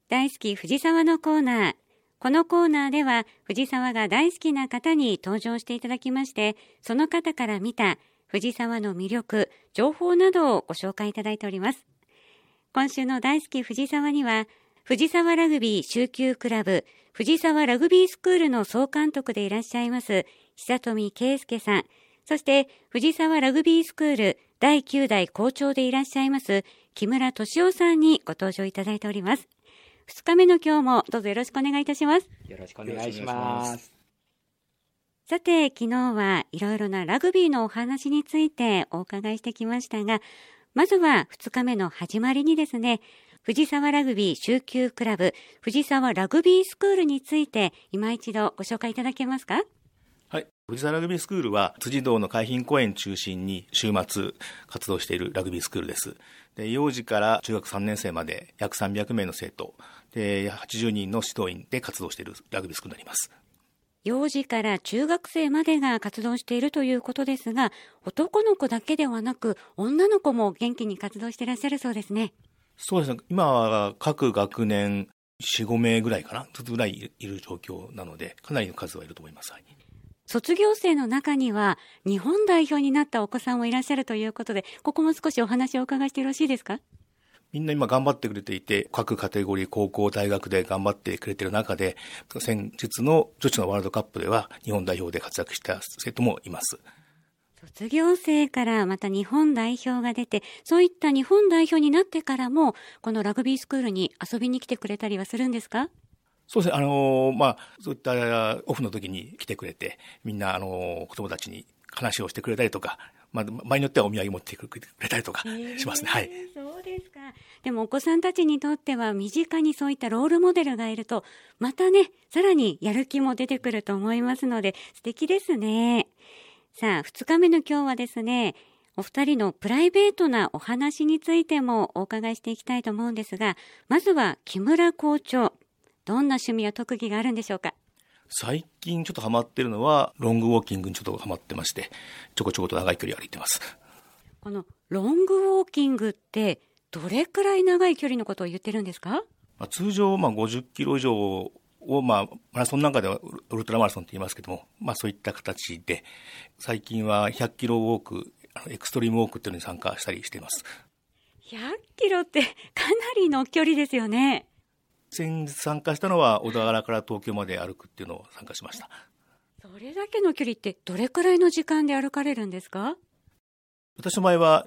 大好き藤沢のコーナー。このコーナーでは藤沢が大好きな方に登場していただきまして、その方から見た藤沢の魅力、情報などをご紹介いただいております。今週の大好き藤沢には、藤沢ラグビー蹴球クラブ、藤沢ラグビースクールの総監督でいらっしゃいます久富圭介さん、そして藤沢ラグビースクール第9代校長でいらっしゃいます木村俊夫さんにご登場いただいております。2日目の今日もどうぞよろしくお願いいたします。 よろしくお願いします。 さて、昨日はいろいろなラグビーのお話についてお伺いしてきましたが、まずは2日目の始まりにですね、藤沢ラグビー蹴球クラブ、藤沢ラグビースクールについて今一度ご紹介いただけますか？ はい。藤沢ラグビースクールは辻堂の海浜公園中心に週末活動しているラグビースクールです。で、幼児から中学3年生まで約300名の生徒で80人の指導員で活動しているラグビースクールになります。 幼児から中学生までが活動しているということですが、男の子だけではなく女の子も元気に活動していらっしゃるそうですね。 そうですね。今は各学年4、5名ぐらいかな、ぐらいいる状況なので、かなりの数はいると思います。はい。 卒業生の中には日本代表になったお子さんもいらっしゃるということで、ここも少しお話をお伺いしてよろしいですか？ みんな今頑張ってくれていて、各カテゴリー、高校、大学で頑張ってくれている中で、先日の女子のワールドカップでは日本代表で活躍した生徒もいます。 卒業生からまた日本代表が出て、そういった日本代表になってからも、このラグビースクールに遊びに来てくれたりはするんですか？ そうですね。そういったオフの時に来てくれて、みんな、子供たちに話をしてくれたりとか、場合によってはお土産持ってくれたりとかしますね。はい。 そうですか。でもお子さんたちにとっては身近にそういったロールモデルがいると、またね、さらにやる気も出てくると思いますので、素敵ですね。さあ、2日目の今日はですね、お二人のプライベートなお話についてもお伺いしていきたいと思うんですが、まずは木村校長。どんな趣味や特技があるんでしょうか？ 最近ちょっとハマってるのは、ロングウォーキングにちょっとハマってまして、ちょこちょこと長い距離歩いてます。 このロングウォーキングって、どれくらい長い距離のことを言ってるんですか？ 通常、50キロ以上を、マラソンなんかではウルトラマラソンって言いますけども、そういった形で、最近は100キロウォーク、エクストリームウォークっていうのに参加したりしています。 100キロってかなりの距離ですよね。 先日参加したのは小田原から東京まで歩くっていうのを参加しました。 それだけの距離ってどれくらいの時間で歩かれるんですか？ 私の場合は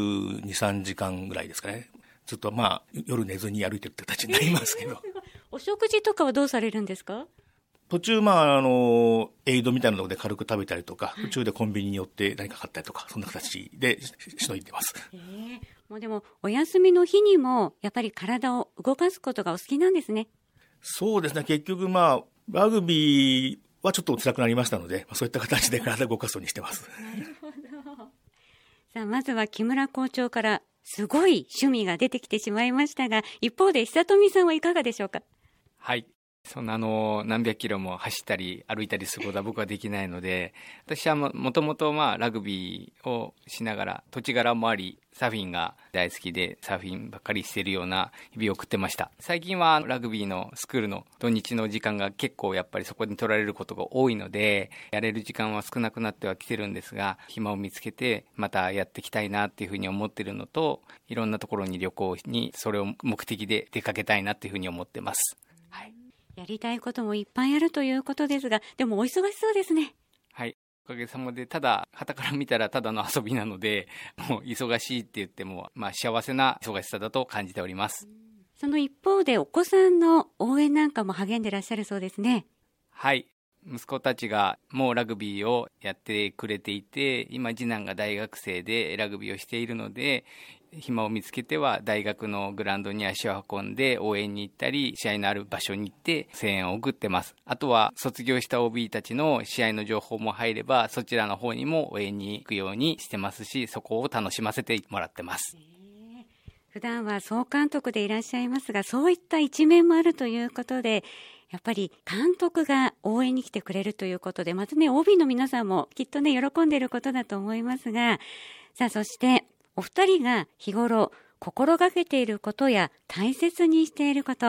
22、3時間ぐらいですかね。ずっと夜寝ずに歩いてるって形になりますけど。 お食事とかはどうされるんですか？ 途中エイドみたいなので軽く食べたりとか、途中でコンビニに寄って何か買ったりとか、そんな形でしのいでます。 もうでもお休みの日にもやっぱり体を動かすことがお好きなんですね。 そうですね。結局ラグビーはちょっと辛くなりましたので、そういった形で体を動かすようにしてます。 なるほど。さあ、まずは木村校長からすごい趣味が出てきてしまいましたが、一方で久富さんはいかがでしょうか？ はい。そんな何百キロも走ったり歩いたりすることは僕はできないので、私はもともとラグビーをしながら土地柄もあり、サーフィンが大好きでサーフィンばっかりしているような日々を送ってました。最近はラグビーのスクールの土日の時間が結構やっぱりそこに取られることが多いので、やれる時間は少なくなってはきてるんですが、暇を見つけてまたやっていきたいなっていうふうに思ってるのと、いろんなところに旅行にそれを目的で出かけたいなっていうふうに思ってます。はい。 やりたいこともいっぱいあるということですが、でもお忙しそうですね。 はい。おかげさまで、ただ、傍から見たらただの遊びなので、もう忙しいって言っても、幸せな忙しさだと感じております。 その一方でお子さんの応援なんかも励んでらっしゃるそうですね。 はい。息子たちがもうラグビーをやってくれていて、今次男が大学生でラグビーをしているので、暇を見つけては大学のグラウンドに足を運んで応援に行ったり、試合のある場所に行って声援を送ってます。あとは卒業した OB たちの試合の情報も入れば、そちらの方にも応援に行くようにしてますし、そこを楽しませてもらってます。 普段は総監督でいらっしゃいますが、そういった一面もあるということで、やっぱり監督が応援に来てくれるということで、まずね、OB の皆さんもきっとね、喜んでいることだと思いますが、さあ、そしてお二人が日頃心がけていることや大切にしていること、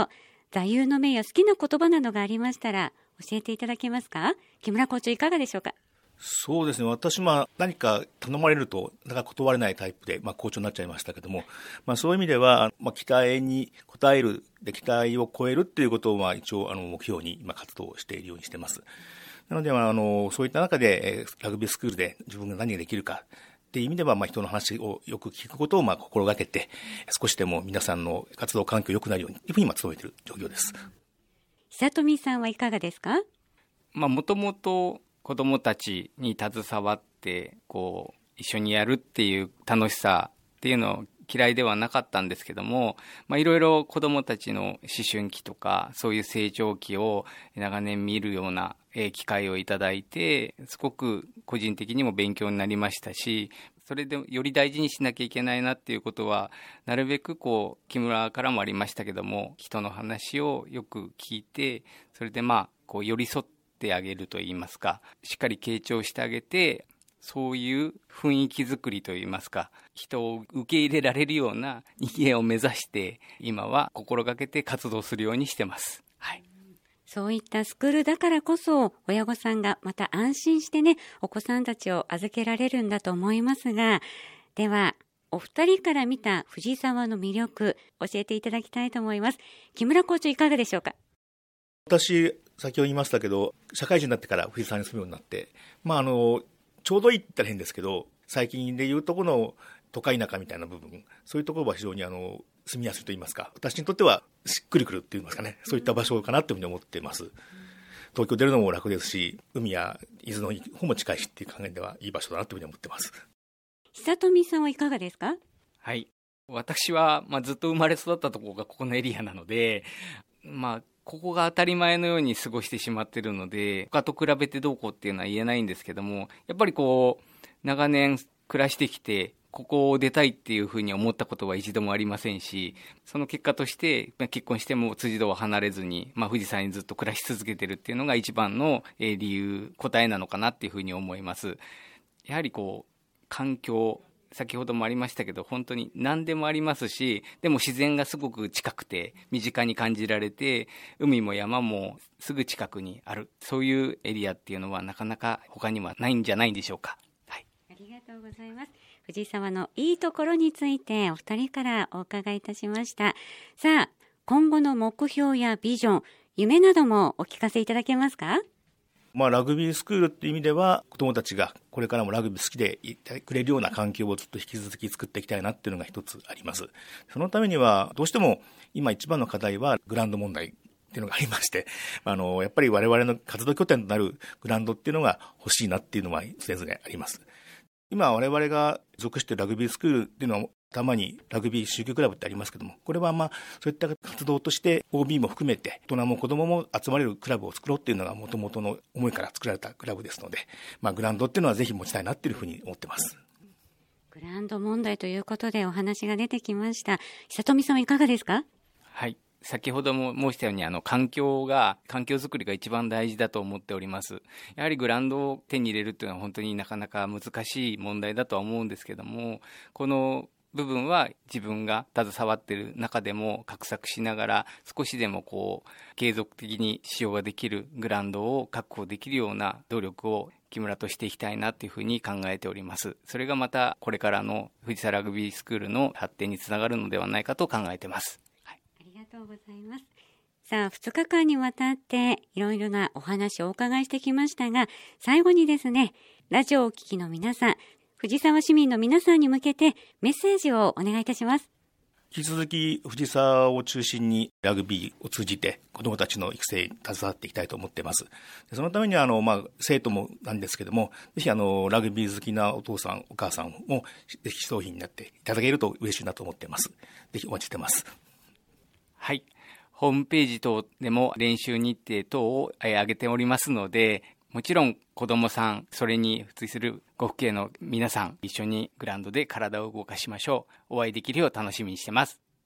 座右の銘や好きな言葉などがありましたら教えていただけますか？木村校長いかがでしょうか？ そうですね。私、何か頼まれると、なかなか断れないタイプで、校長になっちゃいましたけども、そういう意味では、期待に応える、で、期待を超えるっていうことを、一応、目標に、活動しているようにしています。なので、そういった中で、ラグビースクールで自分が何ができるか、っていう意味では、人の話をよく聞くことを、心がけて、少しでも皆さんの活動環境良くなるように、というふうに、努めている状況です。 久富さんはいかがですか？ もともと、子どもたちに携わって一緒にやるっていう楽しさっていうのを嫌いではなかったんですけども、いろいろ子どもたちの思春期とかそういう成長期を長年見るような機会をいただいて、すごく個人的にも勉強になりましたし、それでより大事にしなきゃいけないなっていうことは、なるべく木村からもありましたけども、人の話をよく聞いて、それで寄り添ってあげるといいますか、しっかり傾聴してあげて、そういう雰囲気作りといいますか、人を受け入れられるような人間を目指して今は心がけて活動するようにしてます。はい。 そういったスクールだからこそ親御さんがまた安心してね、お子さんたちを預けられるんだと思いますが、ではお二人から見た藤沢の魅力教えていただきたいと思います。木村校長いかがでしょうか？ 私、先ほど言いましたけど、社会人になってから藤沢に住むようになって、ちょうどいいって言ったら変ですけど、最近でいうとこの都会田舎みたいな部分、そういうところは非常に住みやすいと言いますか、私にとってはしっくりくるって言いますかね、そういった場所かなというふうに思っています。東京出るのも楽ですし、海や伊豆の方も近いしっていう考えではいい場所だなというふうに思っています。 久富さんはいかがですか？ はい。私は、ずっと生まれ育ったところがここのエリアなので、ここが当たり前のように過ごしてしまっているので、他と比べてどうこうっていうのは言えないんですけども、やっぱり長年暮らしてきて、ここを出たいっていうふうに思ったことは一度もありませんし、その結果として、結婚しても辻堂を離れずに、富士山にずっと暮らし続けてるっていうのが一番の理由、答えなのかなっていうふうに思います。やはり環境、先ほどもありましたけど、本当に何でもありますし、でも自然がすごく近くて身近に感じられて、海も山もすぐ近くにある、そういうエリアっていうのはなかなか他にはないんじゃないんでしょうか。はい、 ありがとうございます。藤沢のいいところについてお二人からお伺いいたしました。さあ、今後の目標やビジョン、夢などもお聞かせいただけますか？ ラグビースクールっていう意味では、子どもたちがこれからもラグビー好きでいてくれるような環境をずっと引き続き作っていきたいなっていうのが一つあります。そのためには、どうしても今一番の課題はグラウンド問題っていうのがありまして、やっぱり我々の活動拠点となるグラウンドっていうのが欲しいなっていうのは常々あります。今我々が属しているラグビースクールっていうのは、たまにラグビー宗教クラブってありますけども、これはそういった活動として OB も含めて大人も子供も集まれるクラブを作ろうっていうのが元々の思いから作られたクラブですので、グラウンドっていうのはぜひ持ちたいなっていうふうに思ってます。 グラウンド問題ということでお話が出てきました。久富さんはいかがですか？ はい。先ほども申したように環境づくりが一番大事だと思っております。やはりグラウンドを手に入れるっていうのは本当になかなか難しい問題だとは思うんですけども、この部分は自分が携わっている中でも画策しながら、少しでも継続的に使用ができるグラウンドを確保できるような努力を木村としていきたいなというふうに考えております。それがまたこれからの藤沢ラグビースクールの発展につながるのではないかと考えています。 ありがとうございます。さあ、2日間にわたっていろいろなお話をお伺いしてきましたが、最後にですね、ラジオをお聞きの皆さん、藤沢市民の皆さんに向けてメッセージをお願いいたします。 引き続き藤沢を中心にラグビーを通じて子どもたちの育成に携わっていきたいと思っています。そのためには生徒もなんですけども、ぜひラグビー好きなお父さんお母さんもぜひ商品になっていただけると嬉しいなと思っています。ぜひお待ちしてます。 はい。ホームページ等でも練習日程等を上げておりますので、もちろん子どもさん、それに付随するご父兄の皆さん、一緒にグラウンドで体を動かしましょう。お会いできるよう楽しみにしてます。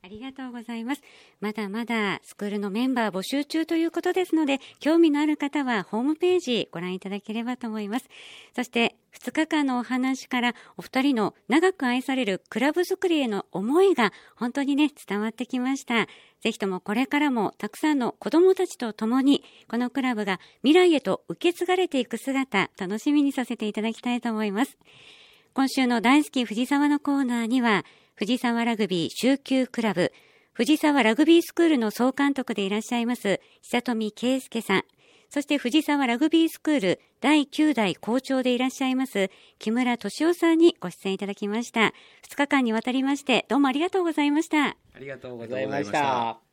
ありがとうございます。まだまだスクールのメンバー募集中ということですので、興味のある方はホームページご覧いただければと思います。そして2日間のお話からお二人の長く愛されるクラブ作りへの思いが本当にね、伝わってきました。ぜひともこれからもたくさんの子どもたちと共にこのクラブが未来へと受け継がれていく姿、楽しみにさせていただきたいと思います。今週の大好き藤沢のコーナーには、藤沢ラグビー蹴球クラブ、藤沢ラグビースクールの総監督でいらっしゃいます久富圭介さん、そして藤沢ラグビースクール第9代校長でいらっしゃいます木村俊夫さんにご出演いただきました。2日間にわたりましてどうもありがとうございました。 ありがとうございました。